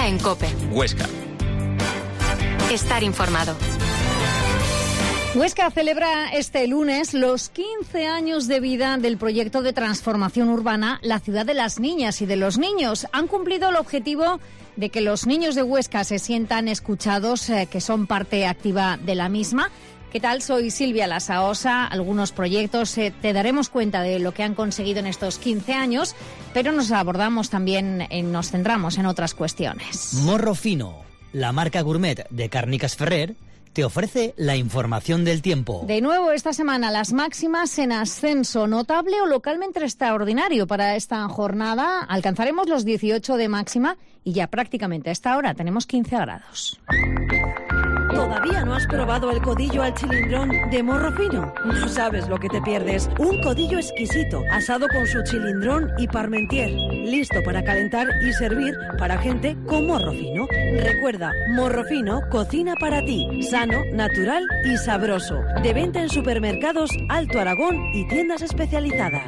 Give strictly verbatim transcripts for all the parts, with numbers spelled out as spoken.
Huesca en COPE. Huesca. Estar informado. Huesca celebra este lunes los quince años de vida del proyecto de transformación urbana La Ciudad de las Niñas y de los Niños. Han cumplido el objetivo de que los niños de Huesca se sientan escuchados, eh, que son parte activa de la misma. ¿Qué tal? Soy Silvia Lasaosa. Algunos proyectos, eh, te daremos cuenta de lo que han conseguido en estos quince años, pero nos abordamos también, en, nos centramos en otras cuestiones. Morro Fino, la marca gourmet de Càrniques Ferrer, te ofrece la información del tiempo. De nuevo esta semana las máximas en ascenso, notable o localmente extraordinario para esta jornada. Alcanzaremos los dieciocho de máxima y ya prácticamente a esta hora tenemos quince grados. ¿Todavía no has probado el codillo al chilindrón de Morro Fino? No sabes lo que te pierdes. Un codillo exquisito, asado con su chilindrón y parmentier. Listo para calentar y servir para gente con morro fino. Recuerda, Morro Fino cocina para ti. Sano, natural y sabroso. De venta en supermercados Alto Aragón y tiendas especializadas.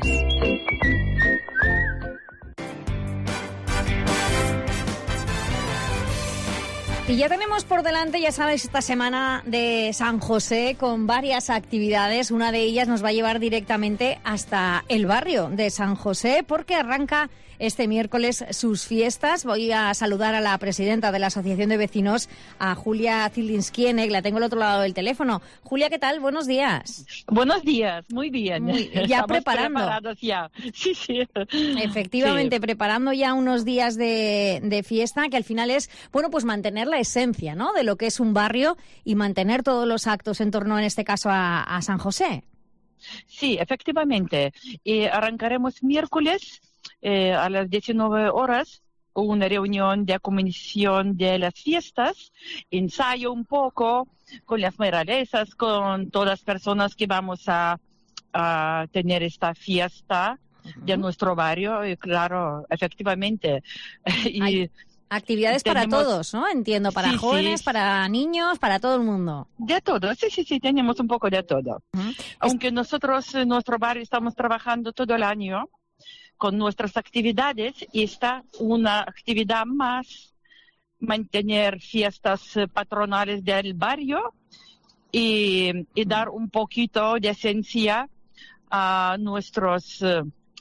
Y ya tenemos por delante, ya sabéis, esta semana de San José con varias actividades. Una de ellas nos va a llevar directamente hasta el barrio de San José porque arranca este miércoles sus fiestas. Voy a saludar a la presidenta de la Asociación de Vecinos, a Julia Zilinskiene, que la tengo al otro lado del teléfono. Julia, ¿qué tal? Buenos días. Buenos días, muy bien. Muy, ya Estamos preparando. preparados ya. Sí, sí. Efectivamente, sí. preparando ya unos días de, de fiesta, que al final es, bueno, pues mantener la esencia, ¿no?, de lo que es un barrio y mantener todos los actos en torno, en este caso, a, a San José. Sí, efectivamente. Y arrancaremos miércoles eh, a las diecinueve horas una reunión de comisión de las fiestas, ensayo un poco con las moralesas, con todas las personas que vamos a, a tener esta fiesta uh-huh. de nuestro barrio. Y claro, efectivamente. y Hay actividades tenemos, para todos, ¿no? Entiendo, para sí, jóvenes, sí. para niños, para todo el mundo. De todo, sí, sí, sí, tenemos un poco de todo. Uh-huh. Aunque es... nosotros en nuestro barrio estamos trabajando todo el año con nuestras actividades, y está una actividad más, mantener fiestas patronales del barrio y, y dar un poquito de esencia a nuestros uh,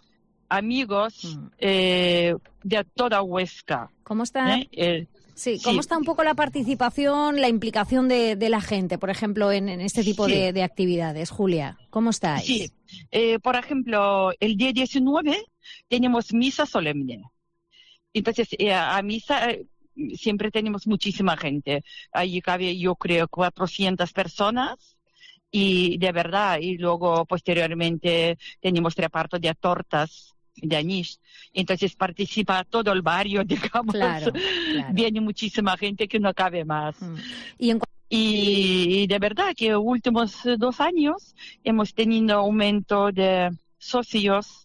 amigos uh-huh. eh, de toda Huesca. ¿Cómo está? ¿Eh? Eh, sí, ¿cómo sí. está un poco la participación, la implicación de, de la gente, por ejemplo, en, en este tipo sí. de, de actividades? Julia, ¿cómo estáis? Sí, eh, por ejemplo, el día diecinueve tenemos misa solemne. Entonces, eh, a misa eh, siempre tenemos muchísima gente. Allí cabe, yo creo, cuatrocientas personas. Y de verdad, y luego posteriormente tenemos reparto de tortas de anís. Entonces participa todo el barrio, digamos. Claro, claro. Viene muchísima gente que no cabe más. Mm. ¿Y, en... y, y de verdad que los últimos dos años hemos tenido aumento de socios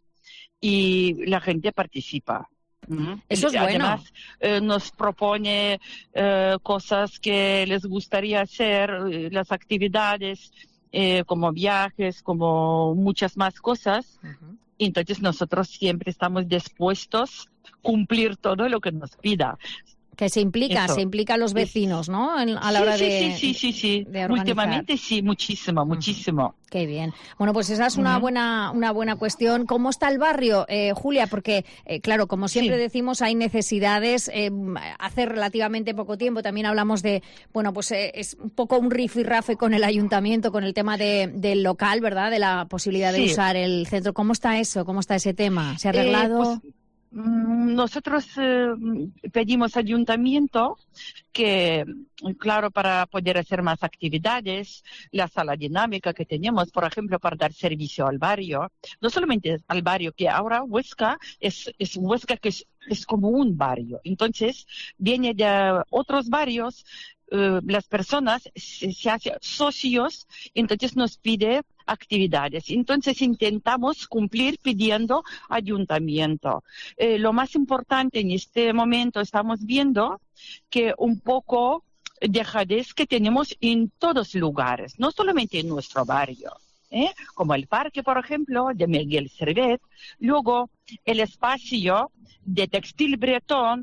y la gente participa. ¿Mm? Eso es bueno. Además, eh, nos propone eh, cosas que les gustaría hacer, eh, las actividades, eh, como viajes, como muchas más cosas. Uh-huh. Entonces nosotros siempre estamos dispuestos a cumplir todo lo que nos pida. Que se implica, Eso. se implica a los vecinos, ¿no? En, a la sí, hora sí, de Sí, sí, sí, sí. De Últimamente sí, muchísimo, muchísimo. Uh-huh. Qué bien. Bueno, pues esa es una uh-huh. buena una buena cuestión. ¿Cómo está el barrio, eh, Julia? Porque, eh, claro, como siempre sí. decimos, hay necesidades. Eh, hace relativamente poco tiempo también hablamos de, bueno, pues eh, es un poco un rifirrafe con el ayuntamiento, con el tema de, del local, ¿verdad? De la posibilidad de sí. usar el centro. ¿Cómo está eso? ¿Cómo está ese tema? ¿Se ha arreglado? Eh, pues... Nosotros eh, pedimos al ayuntamiento que, claro, para poder hacer más actividades, la sala dinámica que tenemos, por ejemplo, para dar servicio al barrio, no solamente al barrio, que ahora Huesca es, es Huesca que es, es como un barrio. Entonces, viene de otros barrios, eh, las personas se, se hacen socios, entonces nos pide actividades. Entonces intentamos cumplir pidiendo ayuntamiento. Eh, lo más importante en este momento estamos viendo que un poco dejadez que tenemos en todos lugares, no solamente en nuestro barrio, ¿eh? Como el parque, por ejemplo, de Miguel Servet, luego el espacio de textil bretón,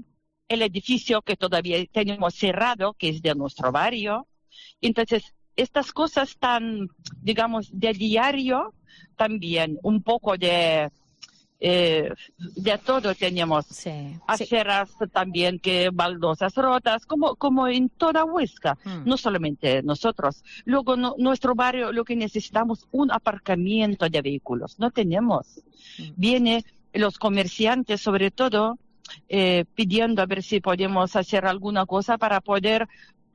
el edificio que todavía tenemos cerrado, que es de nuestro barrio. Entonces, estas cosas tan, digamos, de diario, también un poco de, eh, de todo tenemos. Sí, aceras sí. También, que baldosas rotas, como, como en toda Huesca, mm. no solamente nosotros. Luego, no, nuestro barrio, lo que necesitamos, un aparcamiento de vehículos, no tenemos. Mm. Vienen los comerciantes, sobre todo, eh, pidiendo a ver si podemos hacer alguna cosa para poder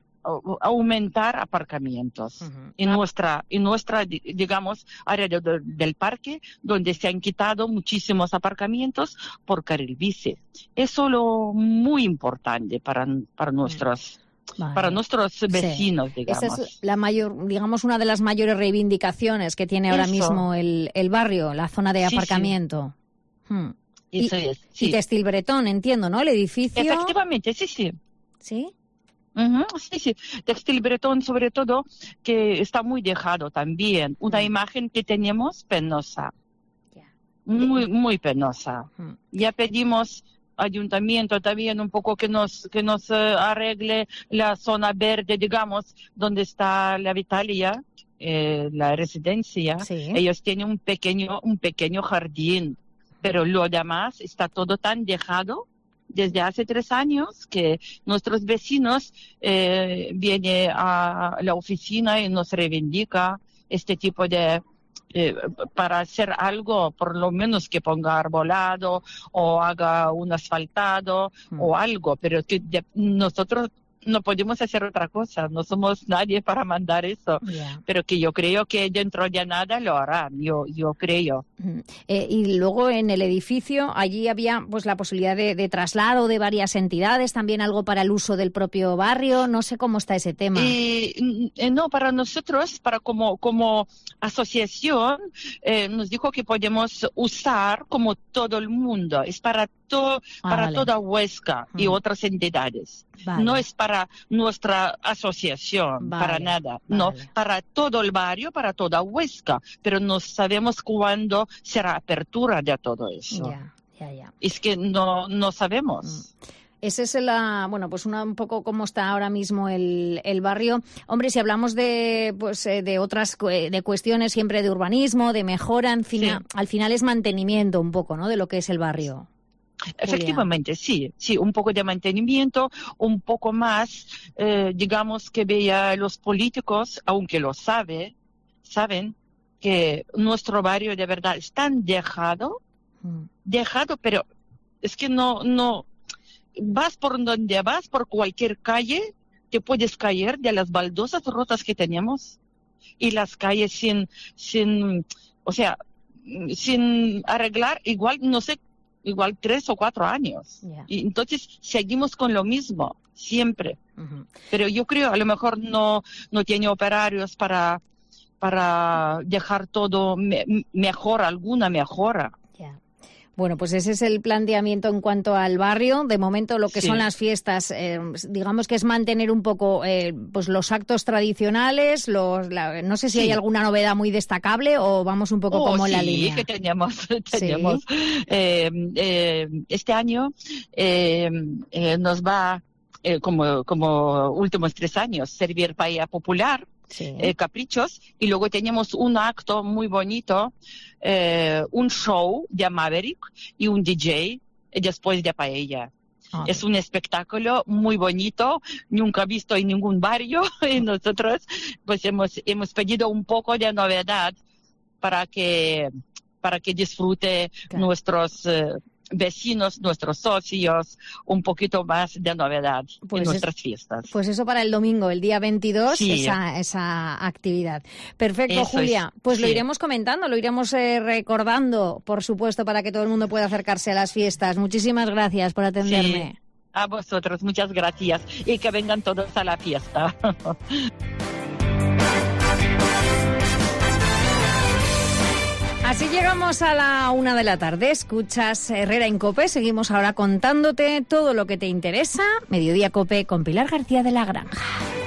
aumentar aparcamientos uh-huh. en ah. nuestra, en nuestra, digamos, área de, de, del parque, donde se han quitado muchísimos aparcamientos por carril bici. Es solo muy importante para, para nuestros, vale. para nuestros vecinos, sí. digamos. Esa es la mayor, digamos, una de las mayores reivindicaciones que tiene ahora Eso. mismo el, el barrio, la zona de aparcamiento. Sí, sí. Hmm. Eso y, es. Sí. Y Textil Bretón, entiendo, ¿no? El edificio. Efectivamente, sí, sí. ¿Sí? Uh-huh, sí, sí. Textil Bretón, sobre todo, que está muy dejado también. Una uh-huh. imagen que tenemos penosa. Yeah. Muy, muy penosa. Uh-huh. Ya pedimos ayuntamiento también un poco que nos, que nos uh, arregle la zona verde, digamos, donde está la Vitalia, eh, la residencia. Sí. Ellos tienen un pequeño, un pequeño jardín, pero lo demás está todo tan dejado desde hace tres años que nuestros vecinos eh, vienen a la oficina y nos reivindica este tipo de, eh, para hacer algo, por lo menos que ponga arbolado o haga un asfaltado mm. o algo, pero que de, nosotros no podemos hacer otra cosa, no somos nadie para mandar eso, yeah. pero que yo creo que dentro de nada lo harán, yo, yo creo. Mm. Eh, y luego en el edificio, allí había pues la posibilidad de, de traslado de varias entidades, también algo para el uso del propio barrio, no sé cómo está ese tema. Eh, no, para nosotros, para como, como asociación, eh, nos dijo que podemos usar como todo el mundo, es para, to, ah, para vale. toda Huesca mm. y otras entidades. Vale. No es para nuestra asociación, vale, para nada. Vale. No, para todo el barrio, para toda Huesca. Pero no sabemos cuándo será apertura de todo eso. Ya, ya, ya. Es que no, no sabemos. Mm. Ese es la, bueno, pues una, un poco cómo está ahora mismo el, el barrio. Hombre, si hablamos de, pues, de otras de cuestiones siempre de urbanismo, de mejora, en fin, sí. al final es mantenimiento un poco, ¿no? De lo que es el barrio. Efectivamente, sí, sí, un poco de mantenimiento, un poco más, eh, digamos, que vea los políticos, aunque lo sabe, saben que nuestro barrio de verdad es tan dejado, mm. dejado, pero es que no, no, vas por donde vas, por cualquier calle, te puedes caer de las baldosas rotas que tenemos y las calles sin, sin, o sea, sin arreglar, igual, no sé, igual tres o cuatro años. Yeah. Y entonces seguimos con lo mismo, siempre. Uh-huh. Pero yo creo, a lo mejor no, no tiene operarios para, para dejar todo me, mejor, alguna mejora. Yeah. Bueno, pues ese es el planteamiento en cuanto al barrio. De momento lo que sí. son las fiestas, eh, digamos que es mantener un poco eh, pues los actos tradicionales. Los, la, no sé si sí. hay alguna novedad muy destacable o vamos un poco oh, como en sí, la línea. Sí, que teníamos. teníamos ¿Sí? eh, eh, este año eh, eh, nos va, eh, como, como últimos tres años, servir paella popular. Sí. Eh, caprichos, y luego tenemos un acto muy bonito, eh, un show de Maverick y un D J después de paella. Ah. Es un espectáculo muy bonito, nunca visto en ningún barrio, y nosotros pues hemos, hemos pedido un poco de novedad para que, para que disfrute claro. nuestros eh, vecinos, nuestros socios, un poquito más de novedad pues en nuestras es, fiestas. Pues eso para el domingo, el día veintidós, sí. esa, esa actividad. Perfecto, eso Julia. Es, pues sí. lo iremos comentando, lo iremos eh, recordando, por supuesto, para que todo el mundo pueda acercarse a las fiestas. Muchísimas gracias por atenderme. Sí. A vosotros, muchas gracias. Y que vengan todos a la fiesta. Así llegamos a la una de la tarde. Escuchas Herrera en COPE. Seguimos ahora contándote todo lo que te interesa. Mediodía COPE con Pilar García de la Granja.